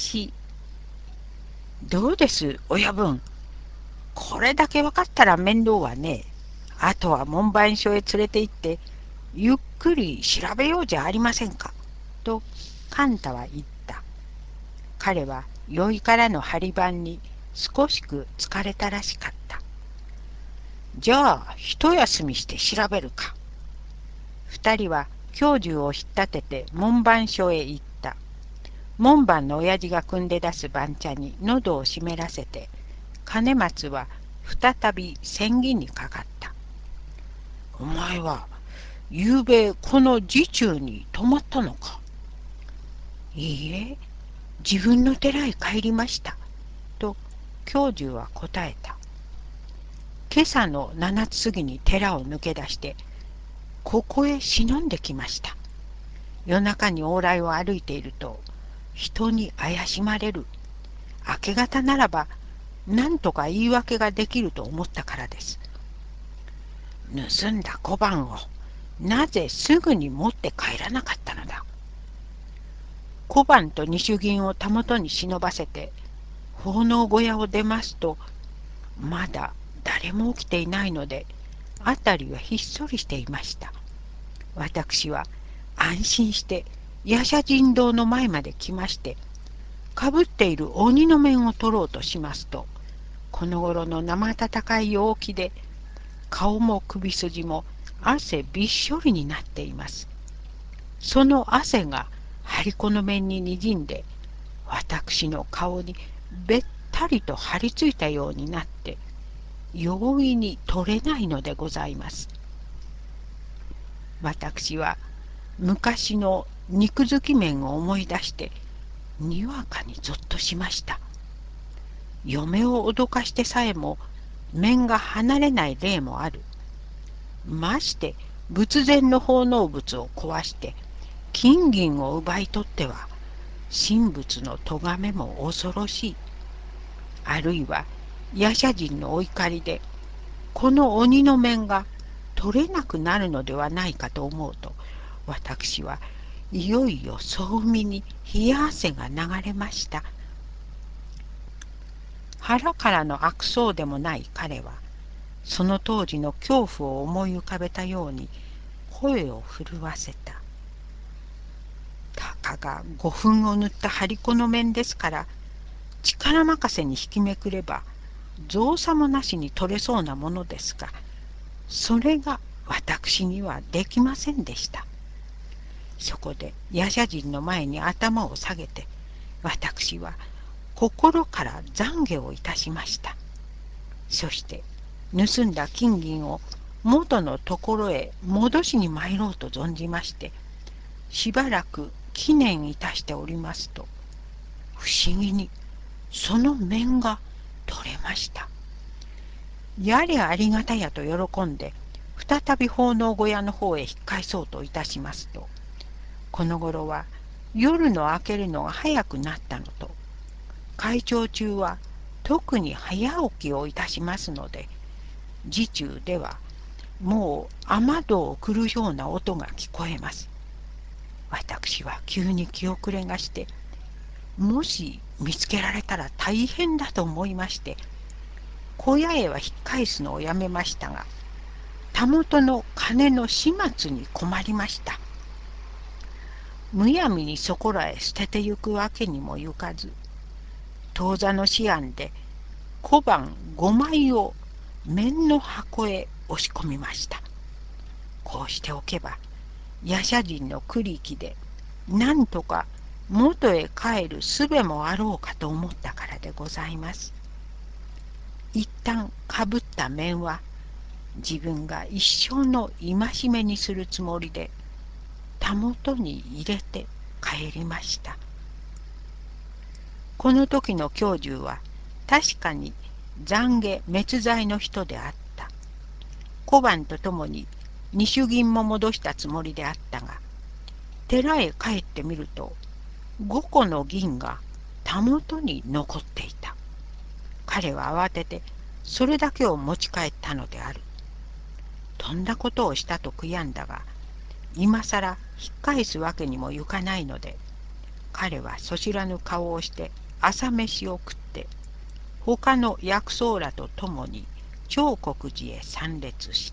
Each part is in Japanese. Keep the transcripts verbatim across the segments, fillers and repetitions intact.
し。どうです、親分。これだけ分かったら面倒はねえ。あとは門番所へ連れて行って、ゆっくり調べようじゃありませんか。と、カンタは言った。彼は酔いからの張り番に少しく疲れたらしかった。じゃあ、一休みして調べるか。二人は教授を引っ立てて門番所へ行った。門番の親父が汲んで出す番茶に喉を湿らせて、兼松は再び詮議にかかった。お前は、ゆうべこの寺中に泊まったのか。いいえ、自分の寺へ帰りました。と、教授は答えた。今朝の七つ過ぎに寺を抜け出して、ここへ忍んできました。夜中に往来を歩いていると、人に怪しまれる。明け方ならば、何とか言い訳ができると思ったからです。盗んだ小判を、なぜすぐに持って帰らなかったのだ。小判と二種銀をたもとに忍ばせて、奉納小屋を出ますと、まだ誰も起きていないので、あたりはひっそりしていました。私は安心して夜叉神堂の前まで来まして、かぶっている鬼の面を取ろうとしますと、この頃の生暖かい陽気で、顔も首筋も汗びっしょりになっています。その汗が張り子の面ににじんで、私の顔にべったりと張り付いたようになって、容易に取れないのでございます。私は昔の肉付き面を思い出して、にわかにぞっとしました。嫁を脅かしてさえも面が離れない例もある。まして仏前の奉納物を壊して金銀を奪い取っては神仏の咎めも恐ろしい。あるいは夜叉人のお怒りでこの鬼の面が取れなくなるのではないかと思うと、私はいよいよそうみに冷や汗が流れました。腹からの悪そうでもない彼は、その当時の恐怖を思い浮かべたように声を震わせた。たかが五分を塗った張り子の面ですから、力任せに引きめくれば造作もなしに取れそうなものですが、それが私にはできませんでした。そこで夜叉人の前に頭を下げて、私は心から懺悔をいたしました。そして盗んだ金銀を元のところへ戻しに参ろうと存じまして、しばらく記念いたしておりますと、不思議にその面が取れました。やれありがたやと喜んで、再び奉納小屋の方へ引っ返そうといたしますと、この頃は夜の明けるのが早くなったのと、会長中は特に早起きをいたしますので、寺中ではもう雨戸を来るような音が聞こえます。私は急に気遅れがして、もし見つけられたら大変だと思いまして、小屋へは引っ返すのをやめましたが、たもとの金の始末に困りました。むやみにそこらへ捨ててゆくわけにもゆかず、当座の思案で小判ごまいを面の箱へ押し込みました。こうしておけば、夜叉人の栗木で、なんとか元へ帰る術もあろうかと思ったからでございます。一旦かぶった面は、自分が一生の戒めにするつもりで、たもとに入れて帰りました。この時の教授は、確かに懺悔滅罪の人であった。小判とともに二種銀も戻したつもりであったが、寺へ帰ってみると、五個の銀がたもとに残っていた。彼は慌ててそれだけを持ち帰ったのである。とんだことをしたと悔やんだが、今さら引っ返すわけにもいかないので、 彼はそしらぬ顔をして朝飯を食って、他の薬草らと共に長国寺へ参列した。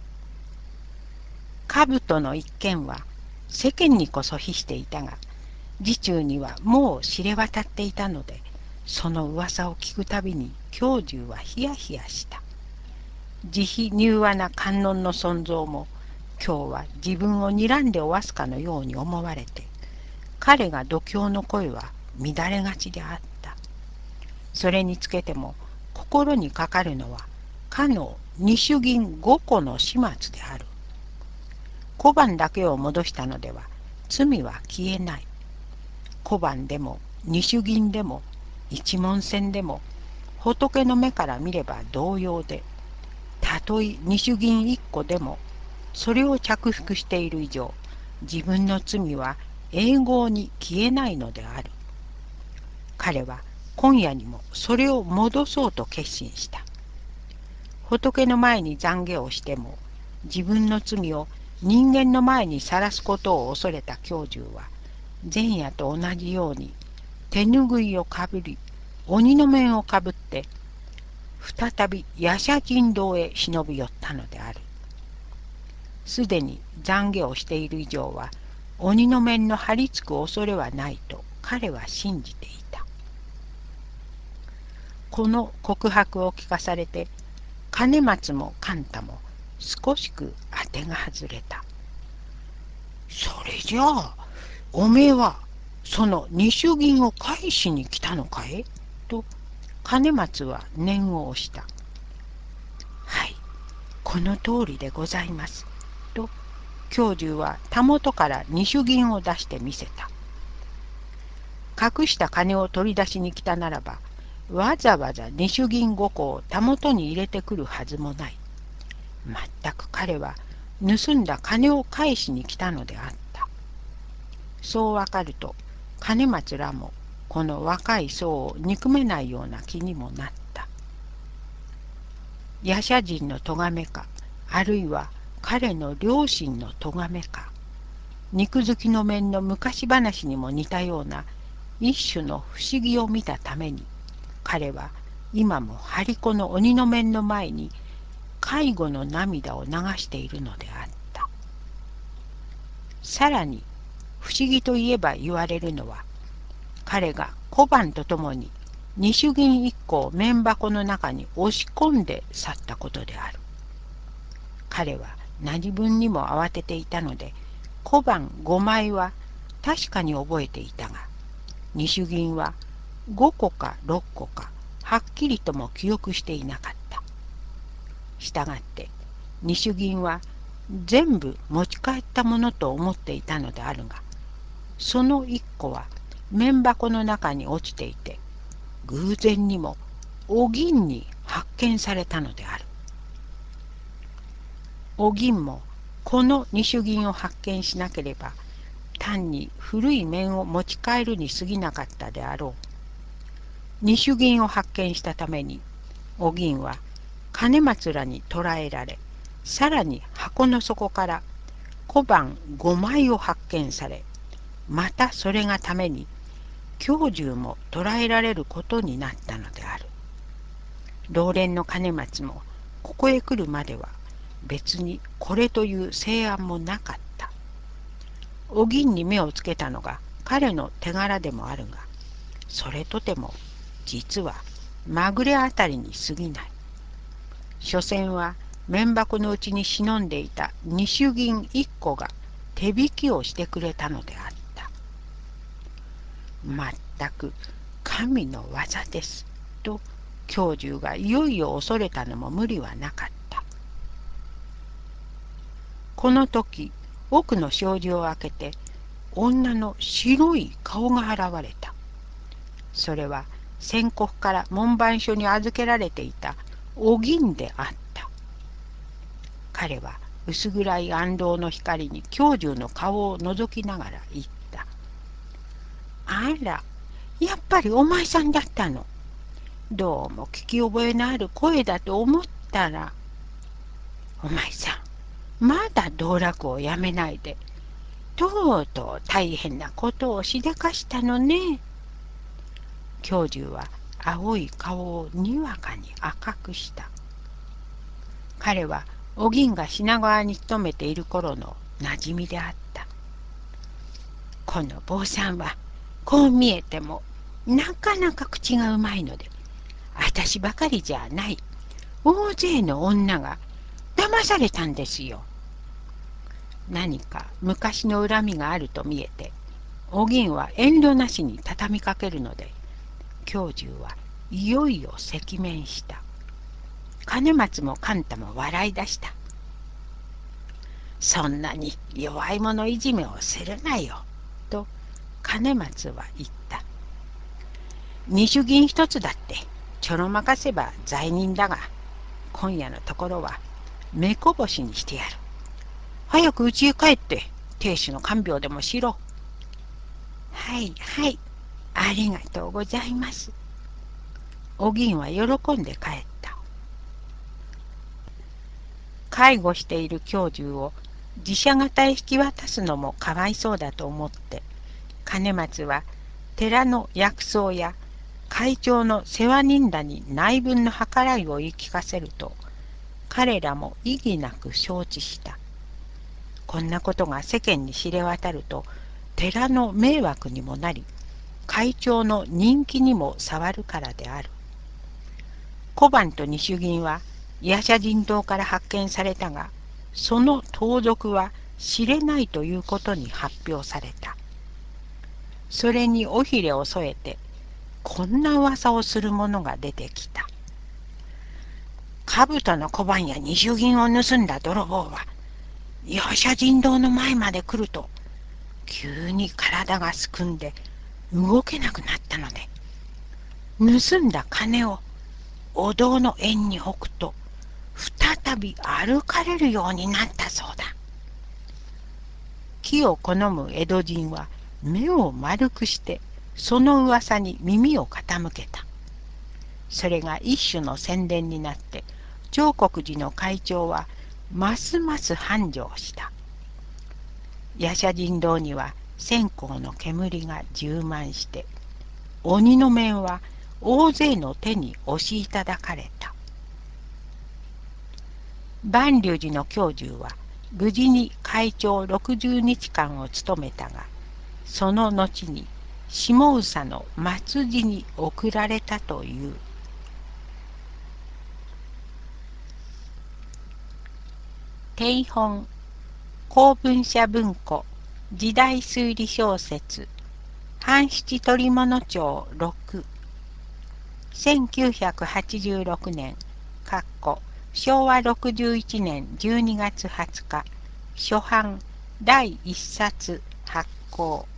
兜の一件は世間にこそ比していたが、寺中にはもう知れ渡っていたので、その噂を聞くたびに教授はヒヤヒヤした。慈悲柔和な観音の存在も今日は自分を睨んでおわすかのように思われて、彼が度胸の声は乱れがちであった。それにつけても心にかかるのはかの二種銀五個の始末である。小判だけを戻したのでは罪は消えない。小判でも二種銀でも一文銭でも仏の目から見れば同様で、たとえ二種銀一個でもそれを着服している以上、自分の罪は永劫に消えないのである。彼は今夜にもそれを戻そうと決心した。仏の前に懺悔をしても自分の罪を人間の前にさらすことを恐れた教授は、前夜と同じように手ぬぐいをかぶり鬼の面をかぶって再び夜叉神道へ忍び寄ったのである。すでに懺悔をしている以上は鬼の面の張り付く恐れはないと彼は信じていた。この告白を聞かされて兼松も勘太も少しく当てが外れた。それじゃあおめえはその二種銀を返しに来たのかいと兼松は念を押した。はい、この通りでございます。と教授はたもとから二種銀を出してみせた。隠した金を取り出しに来たならば、わざわざ二種銀五個をたもとに入れてくるはずもない。まったく彼は盗んだ金を返しに来たのであった。そうわかると、兼松らもこの若い僧を憎めないような気にもなった。夜叉人の咎めか、あるいは彼の両親の咎めか、肉付きの面の昔話にも似たような一種の不思議を見たために、彼は今も張り子の鬼の面の前に介護の涙を流しているのであった。さらに不思議といえば言われるのは、彼が小判とともに二種銀一個を面箱の中に押し込んで去ったことである。彼は何分にも慌てていたので、小判五枚は確かに覚えていたが、二種銀は五個か六個かはっきりとも記憶していなかった。したがって二種銀は全部持ち帰ったものと思っていたのであるが、その一個は面箱の中に落ちていて、偶然にもお銀に発見されたのである。お銀もこの二種銀を発見しなければ、単に古い面を持ち帰るに過ぎなかったであろう。二種銀を発見したために、お銀は兼松らに捕らえられ、さらに箱の底から小判五枚を発見され、またそれがために教授も捕らえられることになったのである。老練の兼松もここへ来るまでは別にこれという成案もなかった。お銀に目をつけたのが彼の手柄でもあるが、それとても実はまぐれあたりに過ぎない。所詮は面箱のうちに忍んでいた二種銀一個が手引きをしてくれたのであった。まったく神の技ですと教授がいよいよ恐れたのも無理はなかった。この時奥の障子を開けて女の白い顔が現れた。それは先刻から門番所に預けられていたお銀であった。彼は薄暗い暗道の光に教授の顔を覗きながら言った。あら、やっぱりお前さんだったの。どうも聞き覚えのある声だと思ったら、お前さん、まだ道楽をやめないで、 とうとう大変なことをしでかしたのね。教授は青い顔をにわかに赤くした。彼はお銀が品川に勤めている頃の馴染みであった。この坊さんはこう見えてもなかなか口がうまいので、私ばかりじゃない大勢の女が騙されたんですよ。何か昔の恨みがあると見えて、お銀は遠慮なしに畳みかけるので、教授はいよいよ赤面した。金松も勘太も笑い出した。そんなに弱い者いじめをするなよ、と金松は言った。二種銀一つだってちょろまかせば罪人だが、今夜のところは目こぼしにしてやる。早く家へ帰って亭主の看病でもしろ。はいはい、ありがとうございます。お銀は喜んで帰った。介護している教授を寺社方へ引き渡すのもかわいそうだと思って、兼松は寺の薬草や会長の世話人らに内分の計らいを言い聞かせると、彼らも異議なく承知した。こんなことが世間に知れ渡ると、寺の迷惑にもなり、会長の人気にも障るからである。小判と二種銀は夜叉神堂から発見されたが、その盗賊は知れないということに発表された。それに尾ひれを添えて、こんな噂をする者が出てきた。兜の小判や二種銀を盗んだ泥棒は、夜叉神堂の前まで来ると、急に体がすくんで動けなくなったので、盗んだ金をお堂の縁に置くと、再び歩かれるようになったそうだ。木を好む江戸人は目を丸くしてその噂に耳を傾けた。それが一種の宣伝になって長国寺の会長はますます繁盛した。夜叉神堂には線香の煙が充満して鬼の面は大勢の手に押しいただかれた。万隆寺の教授は無事に会長ろくじゅうにちかんを務めたが、その後に下総の末寺に送られたという。定本公文社文庫時代推理小説半七捕物帳ろくせんきゅうひゃくはちじゅうろくねんしょうわろくじゅういちねんじゅうにがつはつか初版だいいっさつ発行。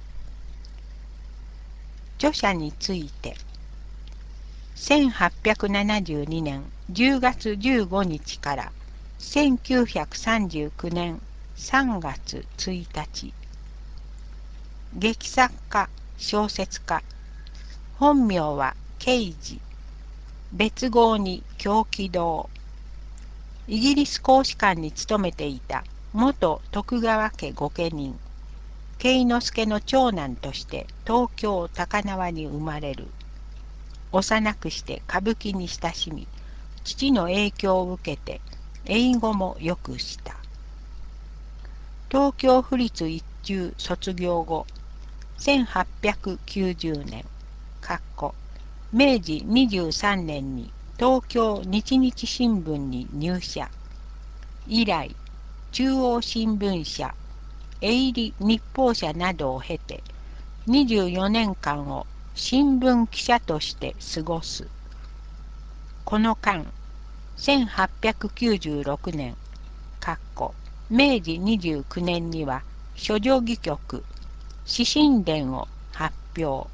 著者についてせんはっぴゃくななじゅうにねんじゅうがつじゅうごにちからせんきゅうひゃくさんじゅうきゅうねんさんがつついたち、劇作家小説家、本名は慶次、別号に狂気堂、イギリス公使館に勤めていた元徳川家御家人慶之助の長男として東京高輪に生まれる。幼くして歌舞伎に親しみ、父の影響を受けて英語もよくした。東京府立一中卒業後、せんはっぴゃくきゅうじゅうねん、明治にじゅうさんねんに東京日日新聞に入社。以来、中央新聞社、営利日報社などを経て、にじゅうよねんかんを新聞記者として過ごす。この間、せんはっぴゃくきゅうじゅうろくねん、明治にじゅうきゅうねんには諸女戯曲、詩神伝を発表。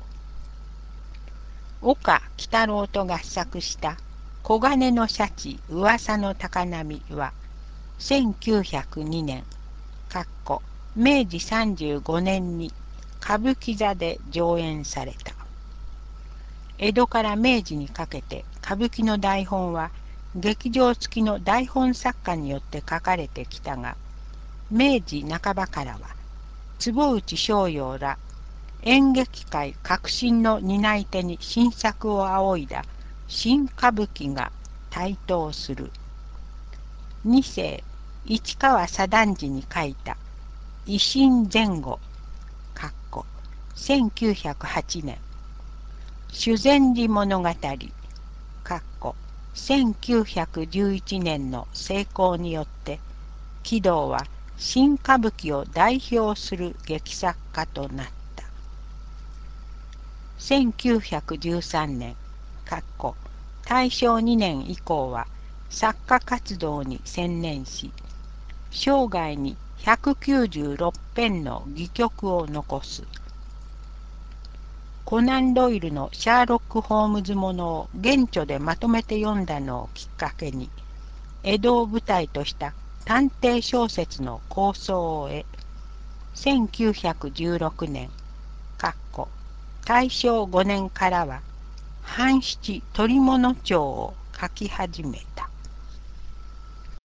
岡喜太郎と合作した黄金のシャチ噂の高波は、せんきゅうひゃくにねん、明治さんじゅうごねんに歌舞伎座で上演された。江戸から明治にかけて歌舞伎の台本は劇場付きの台本作家によって書かれてきたが、明治半ばからは坪内逍遙ら演劇界革新の担い手に新作を仰いだ新歌舞伎が台頭する。二世市川左團次に書いた維新前後（せんきゅうひゃくはちねん）修善寺物語せんきゅうひゃくじゅういちねんの成功によって貴堂は新歌舞伎を代表する劇作家となった。せんきゅうひゃくじゅうさんねん大正にねん以降は作家活動に専念し、生涯にひゃくきゅうじゅうろっぺんの戯曲を残す。コナン・ドイルのシャーロック・ホームズものを原著でまとめて読んだのをきっかけに、江戸を舞台とした探偵小説の構想を得、せんきゅうひゃくじゅうろくねん、大正ごねんからは、半七鳥物帳を書き始めた。